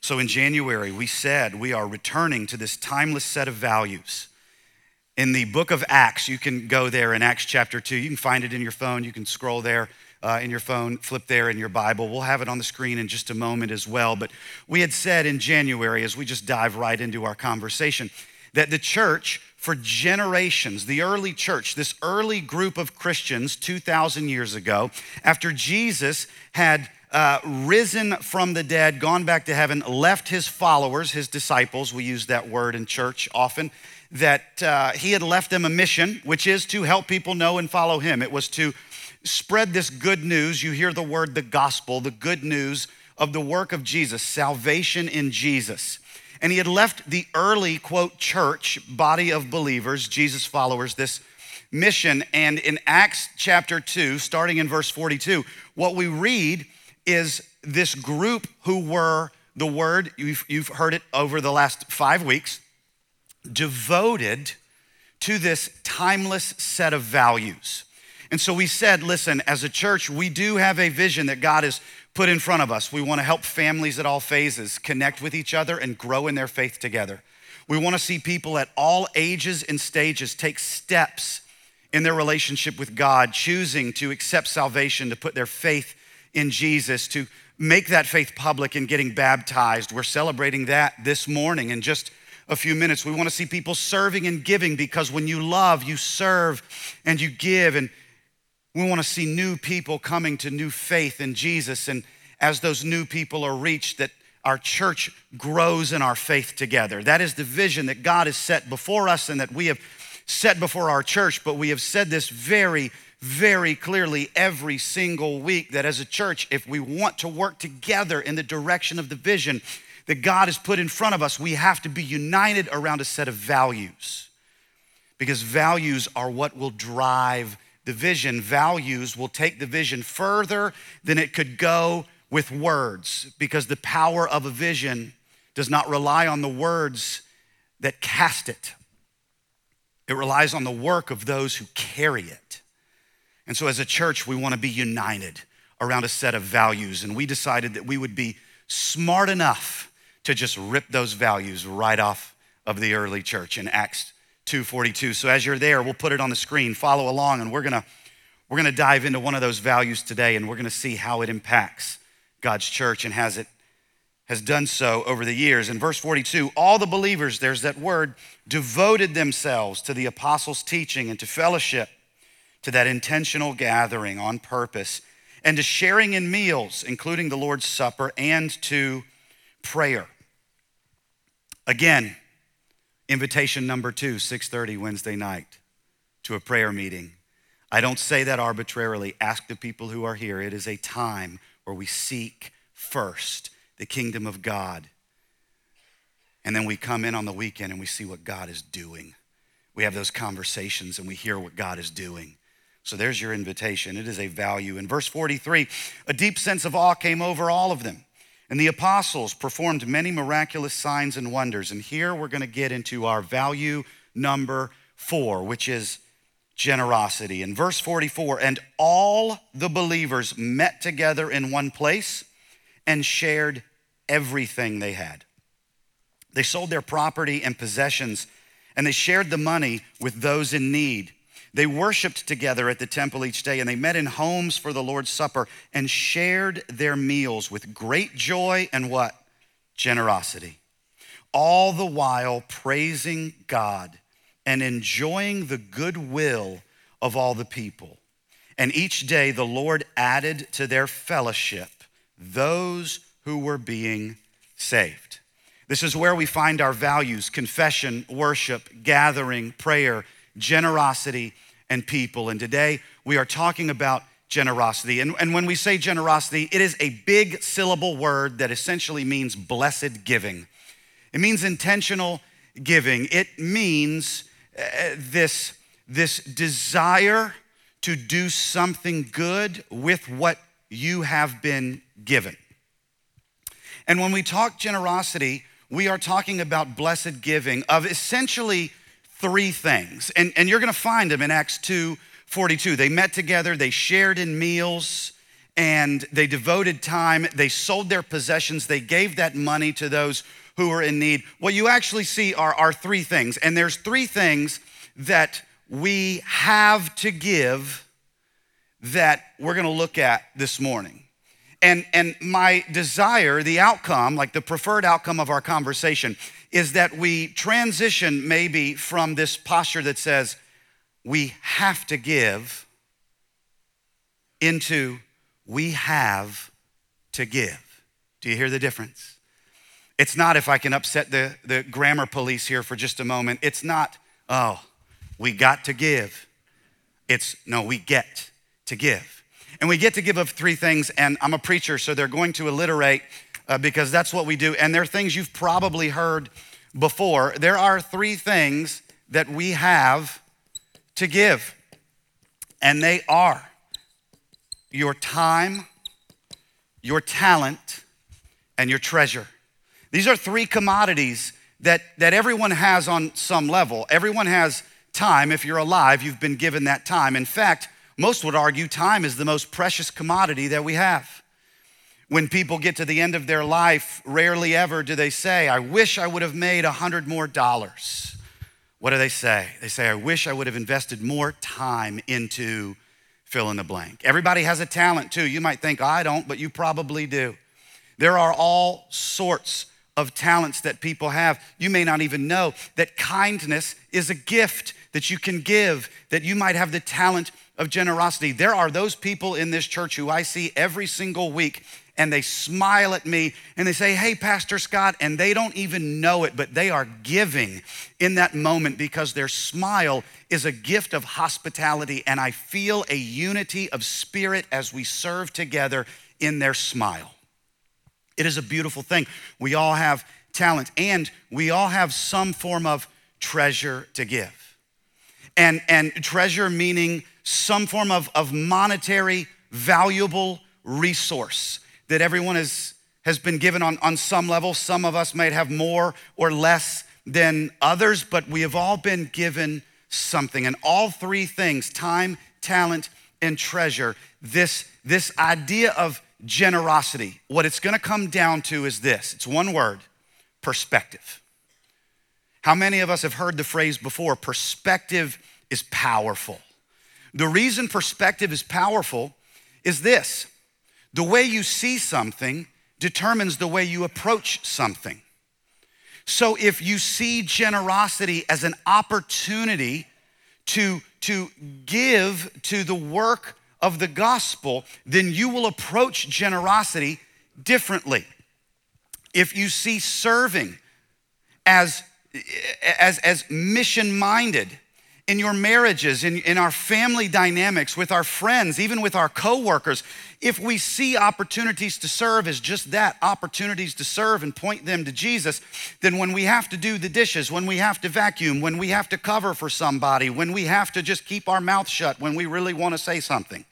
So in January, we said we are returning to this timeless set of values. In the book of Acts, you can go there in Acts chapter 2. You can find it in your phone. You can scroll there in your phone, flip there in your Bible. We'll have it on the screen in just a moment as well. But we had said in January, as we just dive right into our conversation, that the church for generations, the early church, this early group of Christians 2,000 years ago, after Jesus had risen from the dead, gone back to heaven, left his followers, his disciples, we use that word in church often, that he had left them a mission, which is to help people know and follow him. It was to spread this good news. You hear the word, the gospel, the good news of the work of Jesus, salvation in Jesus. And he had left the early, quote, church, body of believers, Jesus followers, this mission. And in Acts chapter 2, starting in verse 42, what we read is this group who were, the word, you've heard it over the last 5 weeks, devoted to this timeless set of values. And so we said, listen, as a church, we do have a vision that God has put in front of us. We want to help families at all phases connect with each other and grow in their faith together. We want to see people at all ages and stages take steps in their relationship with God, choosing to accept salvation, to put their faith in Jesus, to make that faith public and getting baptized. We're celebrating that this morning in just a few minutes. We want to see people serving and giving, because when you love, you serve and you give. And we want to see new people coming to new faith in Jesus. And as those new people are reached, that our church grows in our faith together. That is the vision that God has set before us and that we have set before our church. But we have said this very, very clearly every single week, that as a church, if we want to work together in the direction of the vision that God has put in front of us, we have to be united around a set of values, because values are what will drive the vision. Values will take the vision further than it could go with words, because the power of a vision does not rely on the words that cast it. It relies on the work of those who carry it. And so as a church, we want to be united around a set of values. And we decided that we would be smart enough to just rip those values right off of the early church in Acts 2:42. So as you're there, we'll put it on the screen, follow along, and we're gonna dive into one of those values today, and we're gonna see how it impacts God's church and has done so over the years. In verse 42, all the believers, there's that word, devoted themselves to the apostles' teaching and to fellowship, to that intentional gathering on purpose, and to sharing in meals, including the Lord's Supper, and to prayer. Again, invitation number 2, 6:30 Wednesday night to a prayer meeting. I don't say that arbitrarily. Ask the people who are here. It is a time where we seek first the kingdom of God. And then we come in on the weekend and we see what God is doing. We have those conversations and we hear what God is doing. So there's your invitation. It is a value. In verse 43, a deep sense of awe came over all of them. And the apostles performed many miraculous signs and wonders. And here we're going to get into our value number 4, which is generosity. In verse 44, and all the believers met together in one place and shared everything they had. They sold their property and possessions, and they shared the money with those in need. They worshiped together at the temple each day, and they met in homes for the Lord's Supper and shared their meals with great joy and what? Generosity. All the while praising God and enjoying the goodwill of all the people. And each day the Lord added to their fellowship those who were being saved. This is where we find our values: confession, worship, gathering, prayer, generosity, and people. And today we are talking about generosity. And when we say generosity, it is a big syllable word that essentially means blessed giving. It means intentional giving. It means this desire to do something good with what you have been given. And when we talk generosity, we are talking about blessed giving of essentially 3 things. And you're gonna find them in Acts 2:42. They met together, they shared in meals, and they devoted time, they sold their possessions, they gave that money to those who were in need. What you actually see are three things, and there's three things that we have to give that we're gonna look at this morning. And my desire, the outcome, like the preferred outcome of our conversation, is that we transition maybe from this posture that says we have to give into we have to give. Do you hear the difference? It's not, if I can upset the grammar police here for just a moment, it's not, oh, we got to give. It's, no, we get to give. And we get to give of three things, and I'm a preacher, so they're going to alliterate because that's what we do. And they're things you've probably heard before. There are three things that we have to give, and they are your time, your talent, and your treasure. These are three commodities that everyone has on some level. Everyone has time. If you're alive, you've been given that time. In fact, most would argue time is the most precious commodity that we have. When people get to the end of their life, rarely ever do they say, I wish I would have made $100 more. What do they say? They say, I wish I would have invested more time into fill in the blank. Everybody has a talent too. You might think, I don't, but you probably do. There are all sorts of talents that people have. You may not even know that kindness is a gift that you can give, that you might have the talent of generosity. There are those people in this church who I see every single week, and they smile at me and they say, hey, Pastor Scott, and they don't even know it, but they are giving in that moment because their smile is a gift of hospitality, and I feel a unity of spirit as we serve together in their smile. It is a beautiful thing. We all have talent, and we all have some form of treasure to give. And treasure meaning some form of monetary, valuable resource that everyone has been given on some level. Some of us might have more or less than others, but we have all been given something. And all three things, time, talent, and treasure, this idea of generosity, what it's gonna come down to is this. It's one word: perspective. How many of us have heard the phrase before, perspective is powerful? The reason perspective is powerful is this: the way you see something determines the way you approach something. So if you see generosity as an opportunity to give to the work of the gospel, then you will approach generosity differently. If you see serving as mission-minded in your marriages, in our family dynamics, with our friends, even with our coworkers, if we see opportunities to serve as just that, opportunities to serve and point them to Jesus, then when we have to do the dishes, when we have to vacuum, when we have to cover for somebody, when we have to just keep our mouth shut when we really want to say something,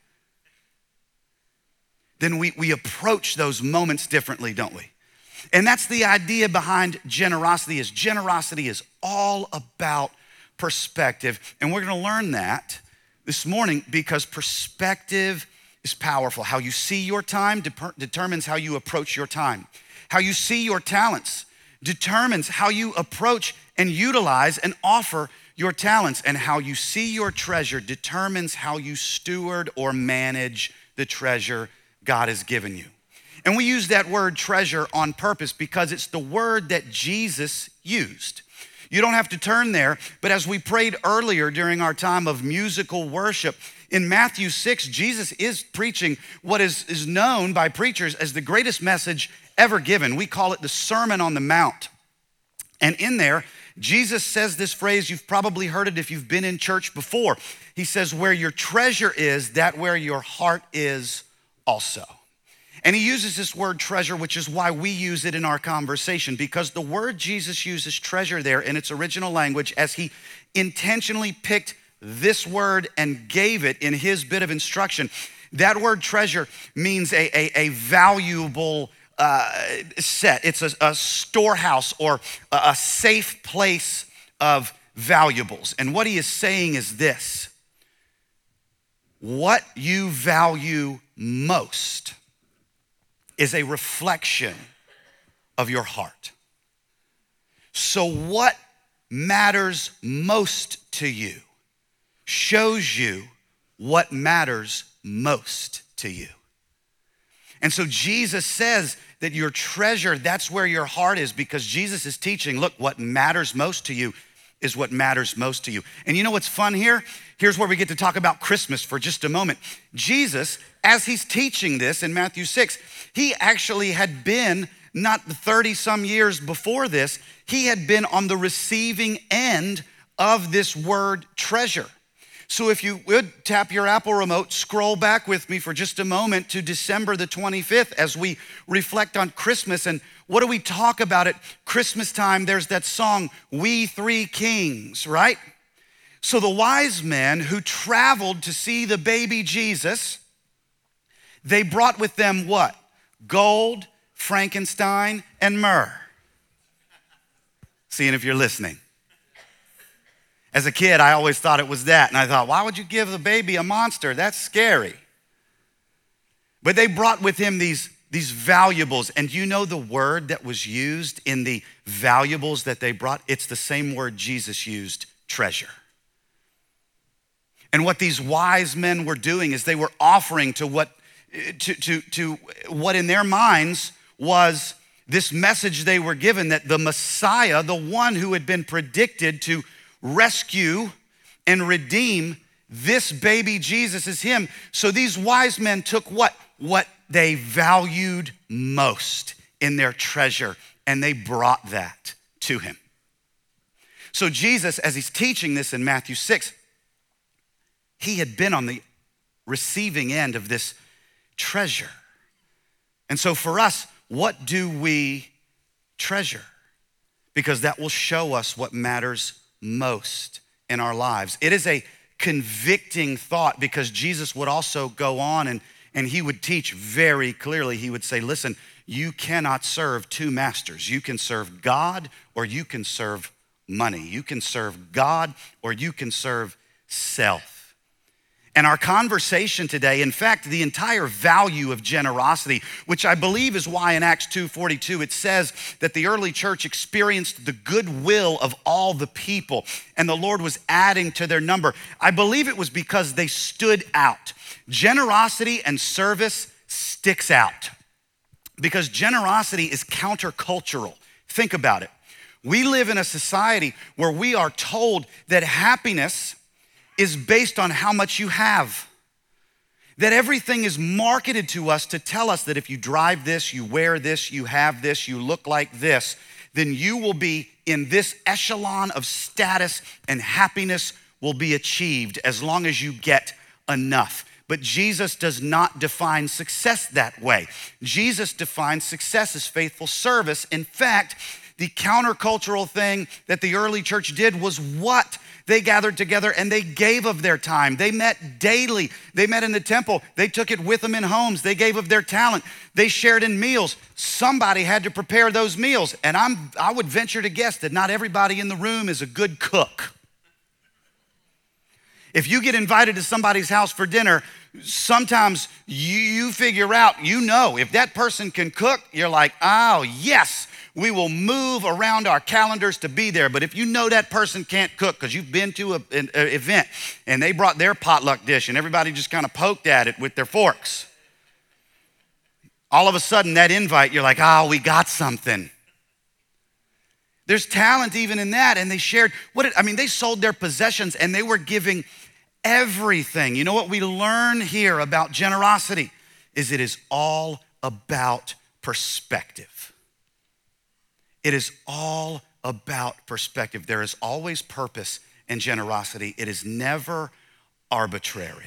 then we approach those moments differently, don't we? And that's the idea behind generosity is all about perspective. And we're gonna learn that this morning because perspective is powerful. How you see your time determines how you approach your time. How you see your talents determines how you approach and utilize and offer your talents. And how you see your treasure determines how you steward or manage the treasure God has given you. And we use that word treasure on purpose because it's the word that Jesus used. You don't have to turn there, but as we prayed earlier during our time of musical worship, in Matthew 6, Jesus is preaching what is known by preachers as the greatest message ever given. We call it the Sermon on the Mount. And in there, Jesus says this phrase, you've probably heard it if you've been in church before. He says, where your treasure is, that where your heart is also. And he uses this word treasure, which is why we use it in our conversation, because the word Jesus uses treasure there in its original language as he intentionally picked this word and gave it in his bit of instruction. That word treasure means a valuable set. It's a storehouse or a safe place of valuables. And what he is saying is this: what you value most is a reflection of your heart. So what matters most to you shows you what matters most to you. And so Jesus says that your treasure, that's where your heart is, because Jesus is teaching, look, what matters most to you is what matters most to you. And you know what's fun here? Here's where we get to talk about Christmas for just a moment. Jesus, as he's teaching this in Matthew 6, he actually had been, not 30 some years before this, he had been on the receiving end of this word treasure. So if you would tap your Apple remote, scroll back with me for just a moment to December the 25th as we reflect on Christmas. And what do we talk about at Christmas time? There's that song, We Three Kings, right? So the wise men who traveled to see the baby Jesus, they brought with them what? Gold, frankincense, and myrrh. Seeing if you're listening. As a kid, I always thought it was that. And I thought, why would you give the baby a monster? That's scary. But they brought with him these valuables. And you know the word that was used in the valuables that they brought? It's the same word Jesus used, treasure. And what these wise men were doing is they were offering to what in their minds was this message they were given, that the Messiah, the one who had been predicted to rescue and redeem this baby Jesus, is him. So these wise men took what they valued most in their treasure, and they brought that to him. So Jesus, as he's teaching this in Matthew 6, he had been on the receiving end of this treasure. And so for us, what do we treasure? Because that will show us what matters most in our lives. It is a convicting thought, because Jesus would also go on and he would teach very clearly. He would say, listen, you cannot serve two masters. You can serve God or you can serve money. You can serve God or you can serve self. And our conversation today, in fact, the entire value of generosity, which I believe is why in Acts 2:42 it says that the early church experienced the goodwill of all the people and the Lord was adding to their number. I believe it was because they stood out. Generosity and service sticks out because generosity is countercultural. Think about it. We live in a society where we are told that happiness is based on how much you have. That everything is marketed to us to tell us that if you drive this, you wear this, you have this, you look like this, then you will be in this echelon of status and happiness will be achieved as long as you get enough. But Jesus does not define success that way. Jesus defines success as faithful service. In fact, the countercultural thing that the early church did was what? They gathered together and they gave of their time. They met daily. They met in the temple. They took it with them in homes. They gave of their talent. They shared in meals. Somebody had to prepare those meals. And I would venture to guess that not everybody in the room is a good cook. If you get invited to somebody's house for dinner, sometimes you figure out, if that person can cook, you're like, oh, yes. We will move around our calendars to be there. But if you know that person can't cook because you've been to an event and they brought their potluck dish and everybody just kind of poked at it with their forks, all of a sudden that invite, you're like, oh, we got something. There's talent even in that. And they shared, they sold their possessions and they were giving everything. You know what we learn here about generosity is it is all about perspective. It is all about perspective. There is always purpose in generosity. It is never arbitrary.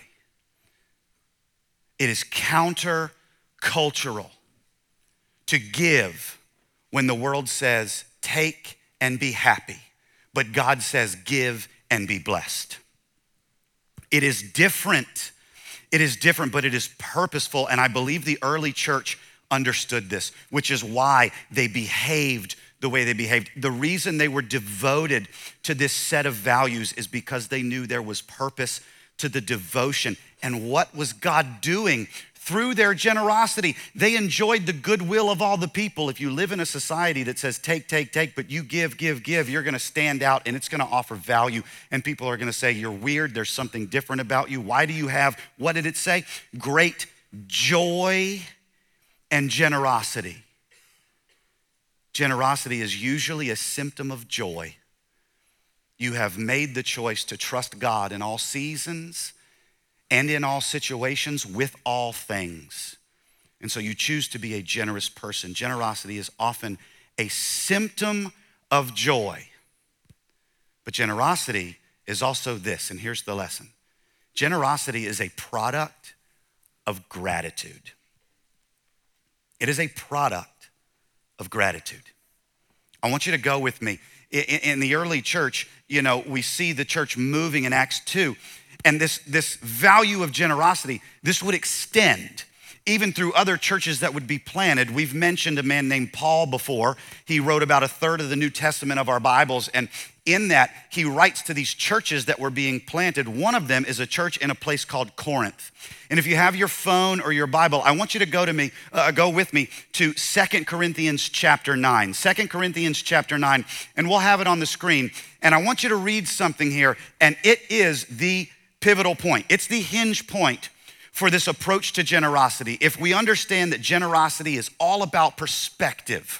It is counter-cultural to give when the world says, take and be happy. But God says, give and be blessed. It is different. It is different, but it is purposeful. And I believe the early church understood this, which is why they behaved the way they behaved. The reason they were devoted to this set of values is because they knew there was purpose to the devotion. And what was God doing? Through their generosity, they enjoyed the goodwill of all the people. If you live in a society that says take, take, take, but you give, you're gonna stand out and it's gonna offer value. And people are gonna say, you're weird, there's something different about you. Why do you have, what did it say? Great joy and generosity. Generosity is usually a symptom of joy. You have made the choice to trust God in all seasons and in all situations with all things. And so you choose to be a generous person. Generosity is often a symptom of joy. But generosity is also this, and here's the lesson. Generosity is a product of gratitude. It is a product of gratitude. I want you to go with me. In the early church, we see the church moving in Acts 2. And this value of generosity, this would extend even through other churches that would be planted. We've mentioned a man named Paul before. He wrote about a third of the New Testament of our Bibles. And in that, he writes to these churches that were being planted. One of them is a church in a place called Corinth. And if you have your phone or your Bible, I want you to go with me to 2 Corinthians chapter 9. 2 Corinthians chapter 9, and we'll have it on the screen. And I want you to read something here, and it is the pivotal point. It's the hinge point for this approach to generosity. If we understand that generosity is all about perspective,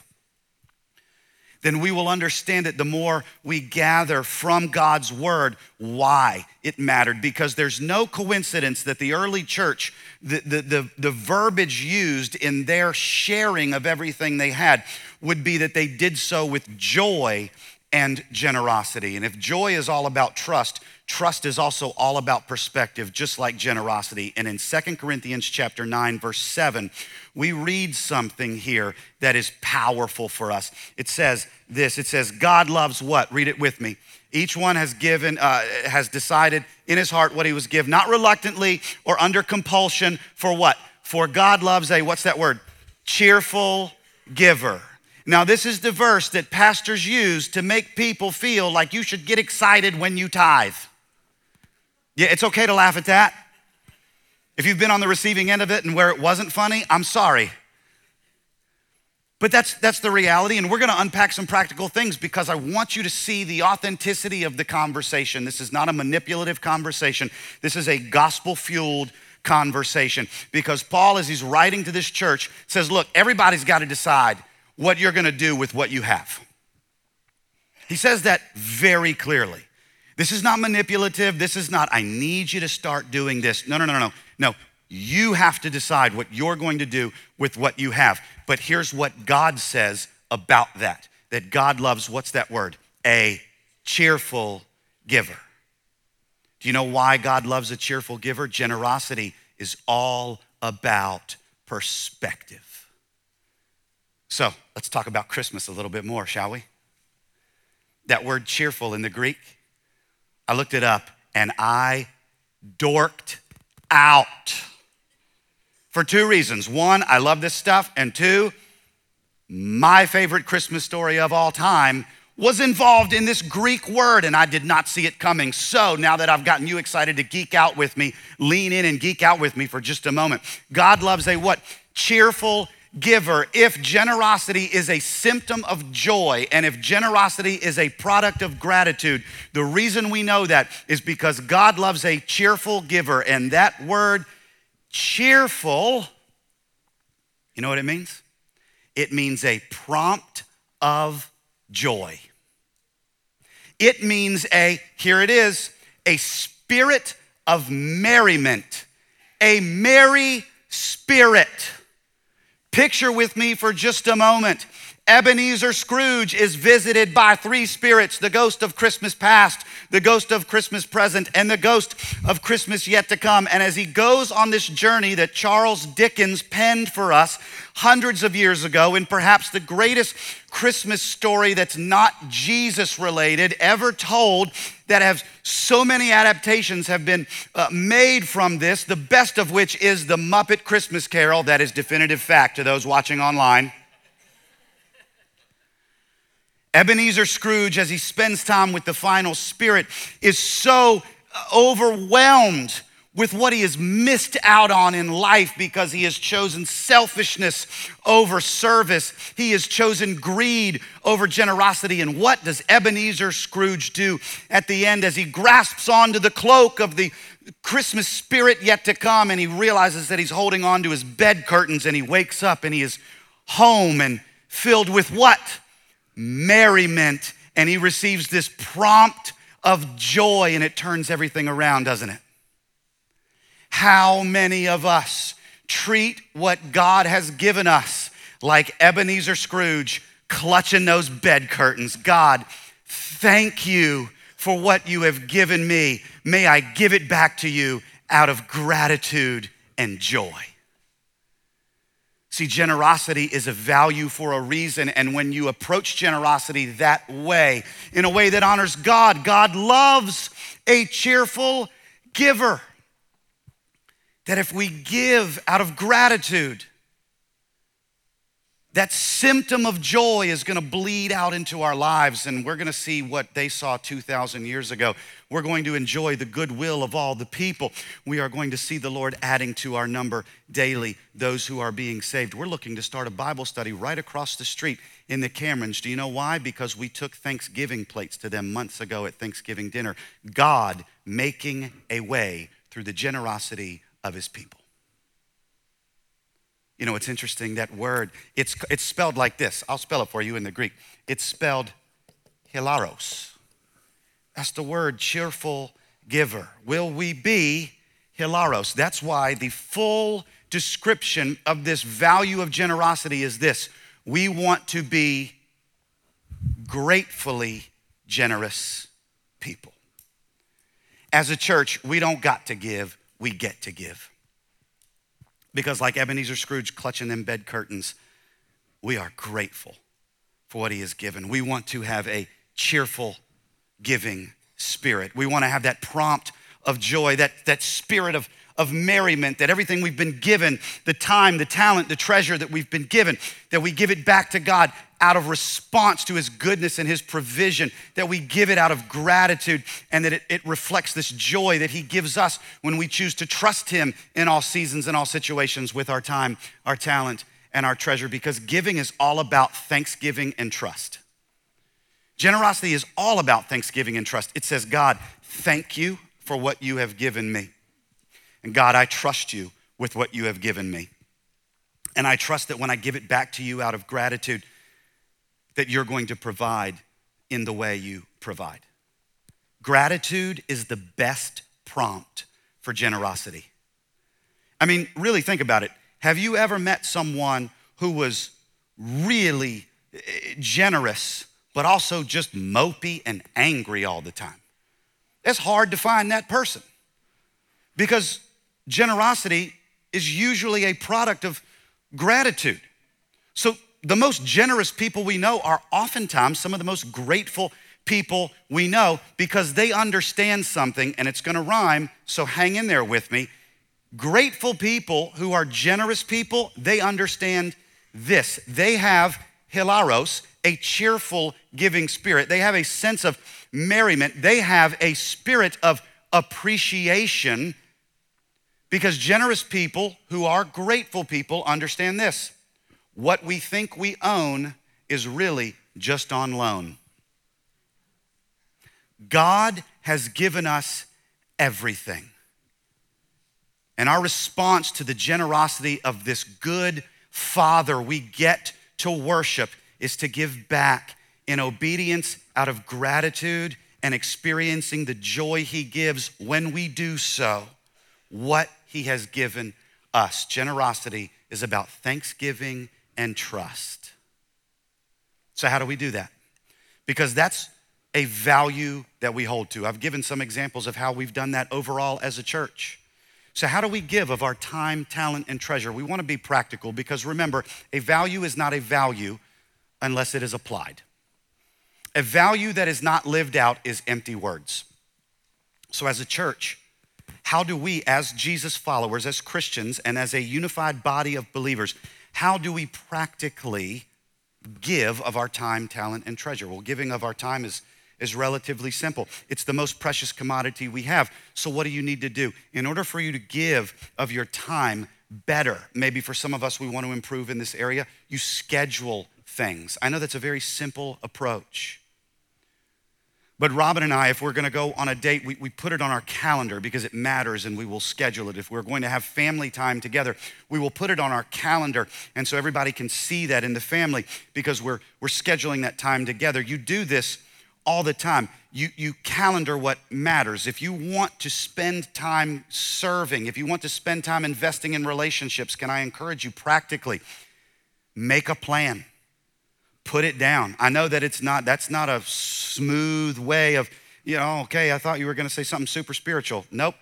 then we will understand it the more we gather from God's word why it mattered. Because there's no coincidence that the early church, the verbiage used in their sharing of everything they had would be that they did so with joy and generosity. And if joy is all about trust, trust is also all about perspective, just like generosity. And in 2 Corinthians chapter 9, verse 7, we read something here that is powerful for us. It says this, it says, God loves what? Read it with me. Each one has decided in his heart what he was given, not reluctantly or under compulsion. For what? For God loves a, what's that word? Cheerful giver. Now, this is the verse that pastors use to make people feel like you should get excited when you tithe. Yeah, it's okay to laugh at that. If you've been on the receiving end of it and where it wasn't funny, I'm sorry. But that's the reality, and we're gonna unpack some practical things because I want you to see the authenticity of the conversation. This is not a manipulative conversation. This is a gospel-fueled conversation because Paul, as he's writing to this church, says, look, everybody's gotta decide what you're gonna do with what you have. He says that very clearly. This is not manipulative. This is not, I need you to start doing this. No. You have to decide what you're going to do with what you have. But here's what God says about that God loves, what's that word? A cheerful giver. Do you know why God loves a cheerful giver? Generosity is all about perspective. So let's talk about Christmas a little bit more, shall we? That word cheerful in the Greek, I looked it up and I dorked out for two reasons. One, I love this stuff, and two, my favorite Christmas story of all time was involved in this Greek word, and I did not see it coming. So now that I've gotten you excited to geek out with me, lean in and geek out with me for just a moment. God loves a what? Cheerful giver. If generosity is a symptom of joy, and if generosity is a product of gratitude, the reason we know that is because God loves a cheerful giver. And that word cheerful, you know what it means? It means a prompt of joy. It means here it is, a spirit of merriment, a merry spirit. Picture with me for just a moment. Ebenezer Scrooge is visited by three spirits: the ghost of Christmas past, the ghost of Christmas present, and the ghost of Christmas yet to come. And as he goes on this journey that Charles Dickens penned for us hundreds of years ago, in perhaps the greatest Christmas story that's not Jesus related ever told, that has so many adaptations have been made from this, the best of which is the Muppet Christmas Carol. That is definitive fact to those watching online. Ebenezer Scrooge, as he spends time with the final spirit, is so overwhelmed with what he has missed out on in life because he has chosen selfishness over service. He has chosen greed over generosity. And what does Ebenezer Scrooge do at the end as he grasps onto the cloak of the Christmas spirit yet to come, and he realizes that he's holding on to his bed curtains, and he wakes up and he is home and filled with what? Merriment. And he receives this prompt of joy, and it turns everything around, doesn't it? How many of us treat what God has given us like Ebenezer Scrooge clutching those bed curtains? God, thank you for what you have given me. May I give it back to you out of gratitude and joy. See, generosity is a value for a reason, and when you approach generosity that way, in a way that honors God, God loves a cheerful giver. That if we give out of gratitude, that symptom of joy is gonna bleed out into our lives, and we're gonna see what they saw 2,000 years ago. We're going to enjoy the goodwill of all the people. We are going to see the Lord adding to our number daily those who are being saved. We're looking to start a Bible study right across the street in the Camerons. Do you know why? Because we took Thanksgiving plates to them months ago at Thanksgiving dinner. God making a way through the generosity of his people. You know, it's interesting, that word, it's spelled like this. I'll spell it for you in the Greek. It's spelled hilaros. That's the word, cheerful giver. Will we be hilaros? That's why the full description of this value of generosity is this: we want to be gratefully generous people. As a church, we don't got to give, we get to give. Because like Ebenezer Scrooge clutching them bed curtains, we are grateful for what he has given. We want to have a cheerful giving spirit. We want to have that prompt of joy, that spirit of merriment, that everything we've been given, the time, the talent, the treasure that we've been given, that we give it back to God out of response to his goodness and his provision, that we give it out of gratitude, and that it reflects this joy that he gives us when we choose to trust him in all seasons and all situations with our time, our talent, and our treasure, because giving is all about thanksgiving and trust. Generosity is all about thanksgiving and trust. It says, God, thank you for what you have given me. And God, I trust you with what you have given me. And I trust that when I give it back to you out of gratitude, that you're going to provide in the way you provide. Gratitude is the best prompt for generosity. I mean, really think about it. Have you ever met someone who was really generous, but also just mopey and angry all the time? It's hard to find that person, because generosity is usually a product of gratitude. So the most generous people we know are oftentimes some of the most grateful people we know, because they understand something, and it's gonna rhyme, so hang in there with me. Grateful people who are generous people, they understand this. They have hilaros, a cheerful giving spirit. They have a sense of merriment. They have a spirit of appreciation, because generous people who are grateful people understand this: what we think we own is really just on loan. God has given us everything. And our response to the generosity of this good Father we get to worship is to give back in obedience out of gratitude and experiencing the joy he gives when we do so, what he has given us. Generosity is about thanksgiving and trust. So how do we do that? Because that's a value that we hold to. I've given some examples of how we've done that overall as a church. So how do we give of our time, talent, and treasure? We want to be practical, because remember, a value is not a value unless it is applied. A value that is not lived out is empty words. So as a church, how do we, as Jesus followers, as Christians, and as a unified body of believers, how do we practically give of our time, talent, and treasure? Well, giving of our time is is relatively simple. It's the most precious commodity we have. So what do you need to do? In order for you to give of your time better, maybe for some of us, we want to improve in this area, you schedule things. I know that's a very simple approach. But Robin and I, if we're gonna go on a date, we put it on our calendar because it matters and we will schedule it. If we're going to have family time together, we will put it on our calendar. And so everybody can see that in the family because we're scheduling that time together. You do this all the time. You calendar what matters. If you want to spend time serving, if you want to spend time investing in relationships, can I encourage you practically, make a plan. Put it down. I know that that's not a smooth way of, okay, I thought you were gonna say something super spiritual. Nope.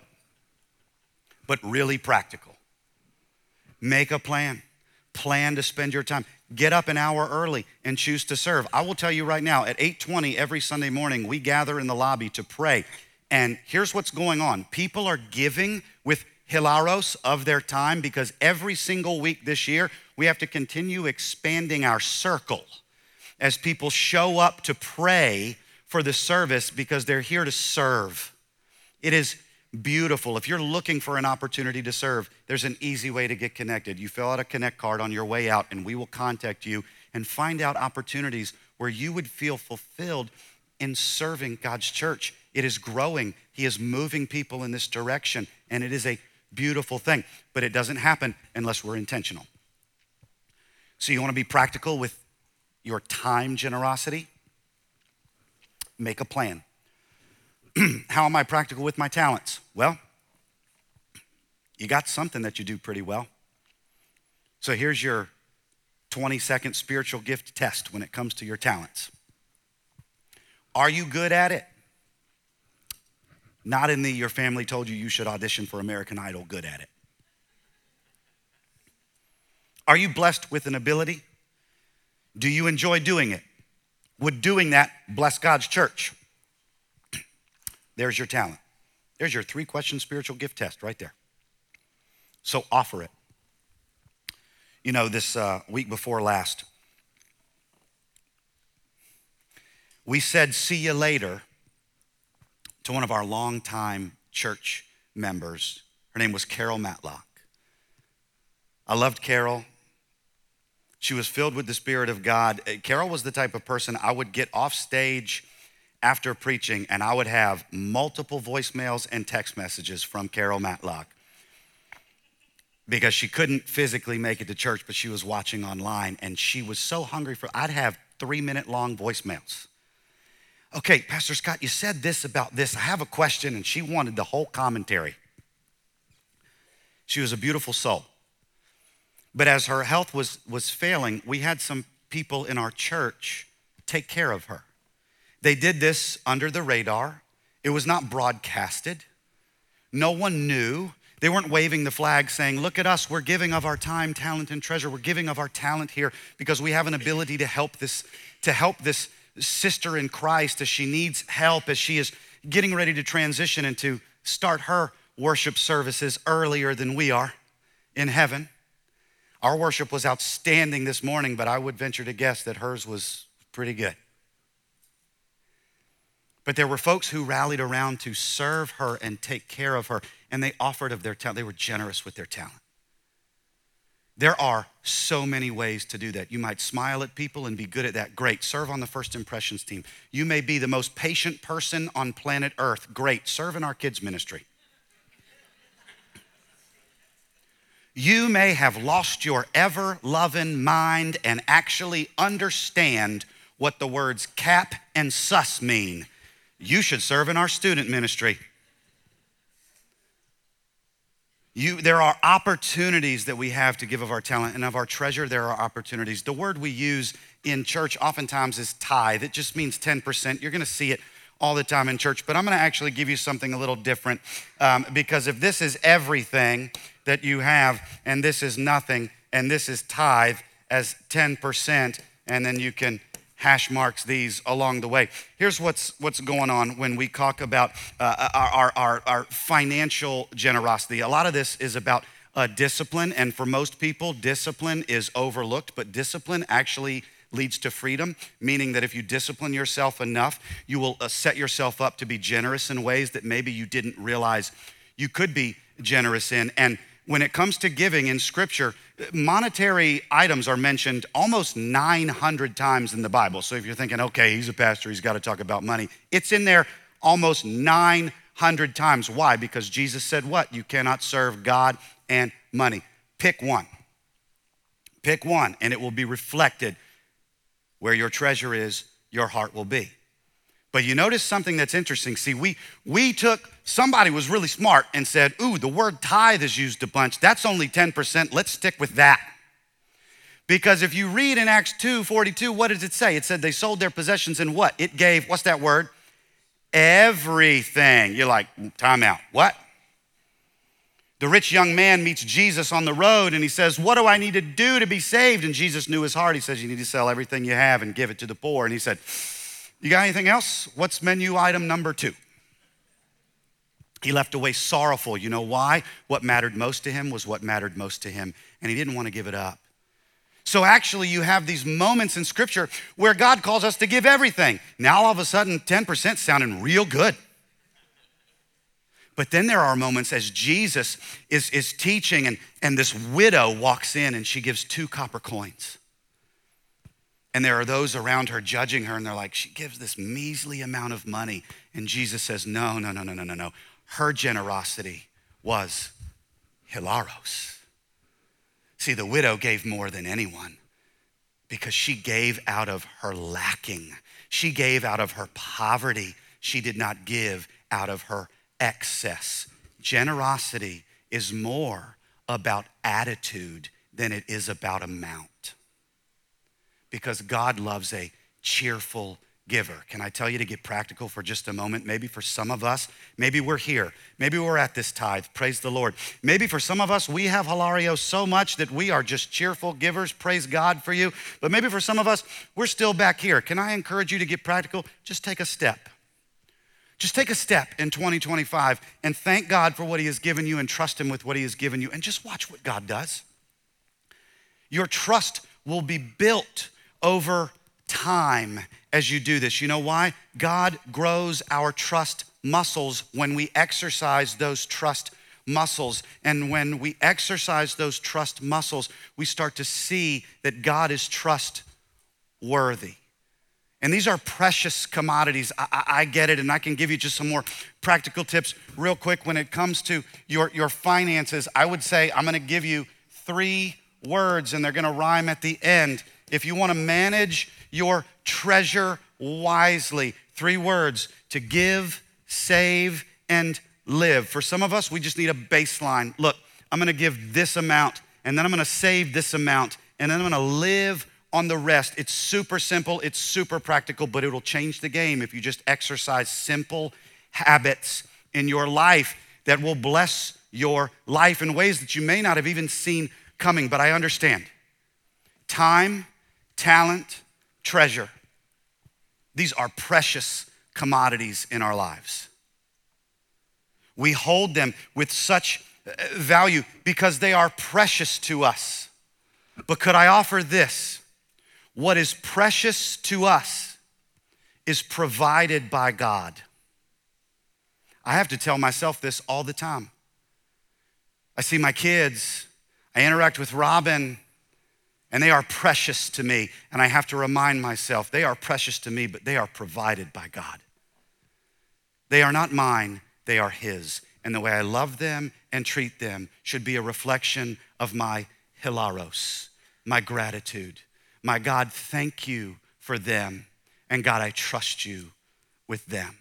But really practical. Make a plan. Plan to spend your time. Get up an hour early and choose to serve. I will tell you right now, at 8:20 every Sunday morning, we gather in the lobby to pray. And here's what's going on. People are giving with hilaros of their time because every single week this year, we have to continue expanding our circle as people show up to pray for the service because they're here to serve. It is beautiful. If you're looking for an opportunity to serve, there's an easy way to get connected. You fill out a connect card on your way out and we will contact you and find out opportunities where you would feel fulfilled in serving God's church. It is growing. He is moving people in this direction and it is a beautiful thing, but it doesn't happen unless we're intentional. So you wanna be practical with your time generosity? Make a plan. How am I practical with my talents? Well, you got something that you do pretty well. So here's your 20-second spiritual gift test when it comes to your talents. Are you good at it? Not in the your family told you should audition for American Idol, good at it. Are you blessed with an ability? Do you enjoy doing it? Would doing that bless God's church? There's your talent. There's your 3-question spiritual gift test right there. So offer it. This week before last, we said see you later to one of our longtime church members. Her name was Carol Matlock. I loved Carol. She was filled with the Spirit of God. Carol was the type of person I would get off stage after preaching and I would have multiple voicemails and text messages from Carol Matlock because she couldn't physically make it to church, but she was watching online and she was so hungry I'd have 3-minute long voicemails. Okay, Pastor Scott, you said this about this. I have a question, and she wanted the whole commentary. She was a beautiful soul. But as her health was failing, we had some people in our church take care of her. They did this under the radar. It was not broadcasted. No one knew. They weren't waving the flag saying, look at us, we're giving of our time, talent, and treasure. We're giving of our talent here because we have an ability to help this sister in Christ as she needs help, as she is getting ready to transition and to start her worship services earlier than we are in heaven. Our worship was outstanding this morning, but I would venture to guess that hers was pretty good. But there were folks who rallied around to serve her and take care of her, and they offered of their talent. They were generous with their talent. There are so many ways to do that. You might smile at people and be good at that. Great. Serve on the First Impressions team. You may be the most patient person on planet Earth. Great. Serve in our kids' ministry. You may have lost your ever-loving mind and actually understand what the words cap and sus mean. You should serve in our student ministry. There are opportunities that we have to give of our talent, and of our treasure, there are opportunities. The word we use in church oftentimes is tithe. It just means 10%. You're gonna see it all the time in church, but I'm gonna actually give you something a little different because if this is everything that you have, and this is nothing, and this is tithe as 10%, and then you can hash marks these along the way. Here's what's going on when we talk about our financial generosity. A lot of this is about discipline, and for most people, discipline is overlooked, but discipline actually leads to freedom, meaning that if you discipline yourself enough, you will set yourself up to be generous in ways that maybe you didn't realize you could be generous in. And when it comes to giving in Scripture, monetary items are mentioned almost 900 times in the Bible. So if you're thinking, okay, he's a pastor, he's got to talk about money, it's in there almost 900 times. Why? Because Jesus said what? You cannot serve God and money. Pick one. Pick one, and it will be reflected. Where your treasure is, your heart will be. But you notice something that's interesting. See, somebody was really smart and said, ooh, the word tithe is used a bunch. That's only 10%. Let's stick with that. Because if you read in Acts 2:42, what does it say? It said they sold their possessions and what? It gave, what's that word? Everything. You're like, time out. What? The rich young man meets Jesus on the road and he says, what do I need to do to be saved? And Jesus knew his heart. He says, you need to sell everything you have and give it to the poor. And he said, you got anything else? What's menu item number 2? He left away sorrowful. You know why? What mattered most to him was what mattered most to him. And he didn't want to give it up. So actually you have these moments in Scripture where God calls us to give everything. Now all of a sudden 10% sounding real good. But then there are moments as Jesus is teaching and this widow walks in and she gives 2 copper coins. And there are those around her judging her and they're like, she gives this measly amount of money. And Jesus says, no. Her generosity was hilaros. See, the widow gave more than anyone because she gave out of her lacking. She gave out of her poverty. She did not give out of her excess. Generosity is more about attitude than it is about amount. Because God loves a cheerful giver. Can I tell you to get practical for just a moment? Maybe for some of us, maybe we're here. Maybe we're at this tithe. Praise the Lord. Maybe for some of us, we have Hilario so much that we are just cheerful givers. Praise God for you. But maybe for some of us, we're still back here. Can I encourage you to get practical? Just take a step. Just take a step in 2025 and thank God for what he has given you and trust him with what he has given you and just watch what God does. Your trust will be built over time as you do this. You know why? God grows our trust muscles when we exercise those trust muscles. And when we exercise those trust muscles, we start to see that God is trustworthy. And these are precious commodities. I get it, and I can give you just some more practical tips real quick when it comes to your finances. I would say I'm gonna give you 3 words, and they're gonna rhyme at the end. If you wanna manage your treasure wisely, 3 words: to give, save, and live. For some of us, we just need a baseline. Look, I'm gonna give this amount, and then I'm gonna save this amount, and then I'm gonna live on the rest. It's super simple, it's super practical, but it'll change the game if you just exercise simple habits in your life that will bless your life in ways that you may not have even seen coming. But I understand. Time, talent, treasure. These are precious commodities in our lives. We hold them with such value because they are precious to us. But could I offer this? What is precious to us is provided by God. I have to tell myself this all the time. I see my kids, I interact with Robin, and they are precious to me. And I have to remind myself, they are precious to me, but they are provided by God. They are not mine, they are his. And the way I love them and treat them should be a reflection of my hilaros, my gratitude. My God, thank you for them. And God, I trust you with them.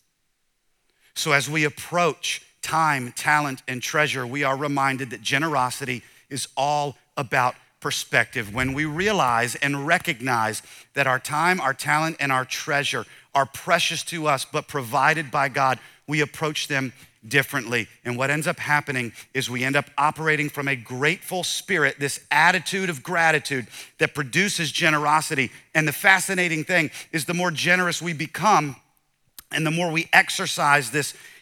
So as we approach time, talent, and treasure, we are reminded that generosity is all about perspective. When we realize and recognize that our time, our talent, and our treasure are precious to us, but provided by God, we approach them differently. And what ends up happening is we end up operating from a grateful spirit, this attitude of gratitude that produces generosity. And the fascinating thing is the more generous we become and the more we exercise this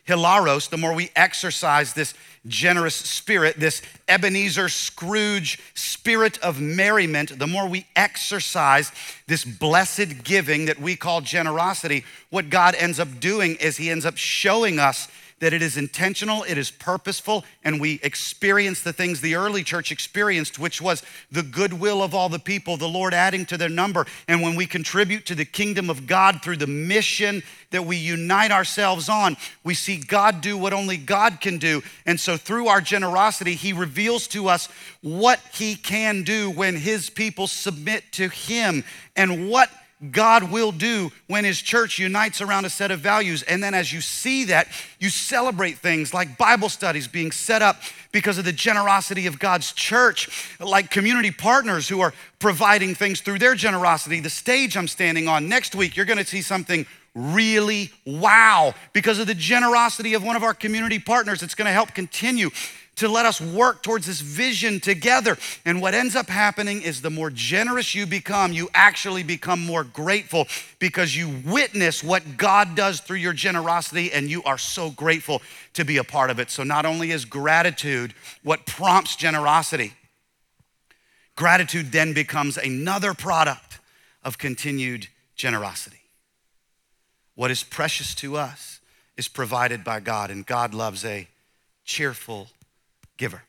hilaros, the more we exercise this generous spirit, this Ebenezer Scrooge spirit of merriment, the more we exercise this blessed giving that we call generosity, what God ends up doing is he ends up showing us that it is intentional, it is purposeful, and we experience the things the early church experienced, which was the goodwill of all the people, the Lord adding to their number. And when we contribute to the kingdom of God through the mission that we unite ourselves on, we see God do what only God can do. And so through our generosity, he reveals to us what he can do when his people submit to him, and what God will do when his church unites around a set of values. And then as you see that, you celebrate things like Bible studies being set up because of the generosity of God's church, like community partners who are providing things through their generosity. The stage I'm standing on next week, you're gonna see something really wow because of the generosity of one of our community partners. It's gonna help continue to let us work towards this vision together. And what ends up happening is the more generous you become, you actually become more grateful because you witness what God does through your generosity, and you are so grateful to be a part of it. So not only is gratitude what prompts generosity, gratitude then becomes another product of continued generosity. What is precious to us is provided by God, and God loves a cheerful giver.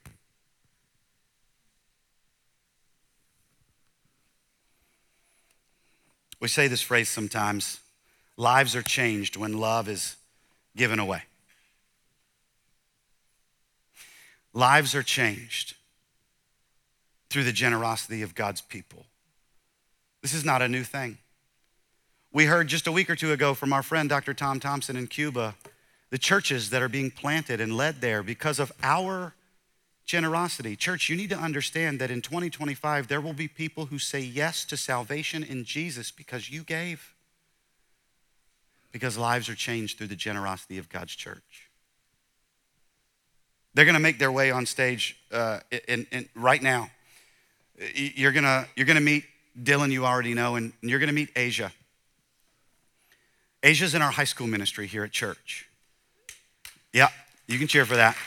We say this phrase sometimes: lives are changed when love is given away. Lives are changed through the generosity of God's people. This is not a new thing. We heard just a week or two ago from our friend Dr. Tom Thompson in Cuba, the churches that are being planted and led there because of our generosity. Church, you need to understand that in 2025, there will be people who say yes to salvation in Jesus because you gave. Because lives are changed through the generosity of God's church. They're gonna make their way on stage right now. You're gonna meet Dylan, you already know, and you're gonna meet Asia. Asia's in our high school ministry here at church. Yeah, you can cheer for that.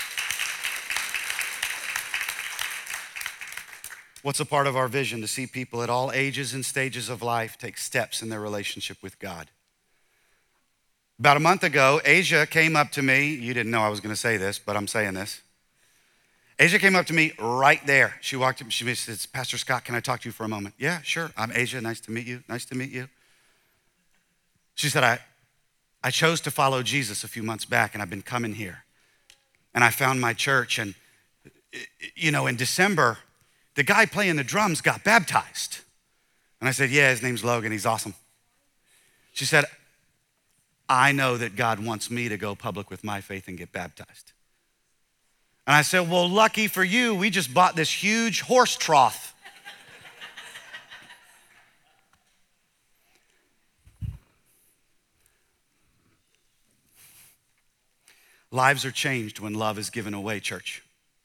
What's a part of our vision? To see people at all ages and stages of life take steps in their relationship with God. About a month ago, Asia came up to me. You didn't know I was gonna say this, but I'm saying this. Asia came up to me right there. She walked up, she said, "Pastor Scott, can I talk to you for a moment?" "Yeah, sure. I'm Asia, nice to meet you, nice to meet you." She said, I chose to follow Jesus a few months back, and I've been coming here. And I found my church, and in December, the guy playing the drums got baptized. And I said, "Yeah, his name's Logan, he's awesome." She said, "I know that God wants me to go public with my faith and get baptized." And I said, "Well, lucky for you, we just bought this huge horse trough." Lives are changed when love is given away, church.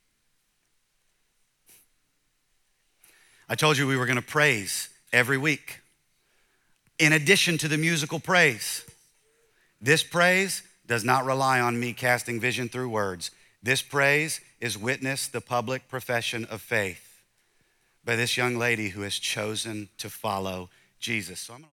I told you we were gonna praise every week. In addition to the musical praise, this praise does not rely on me casting vision through words. This praise is witness the public profession of faith by this young lady who has chosen to follow Jesus. So I'm gonna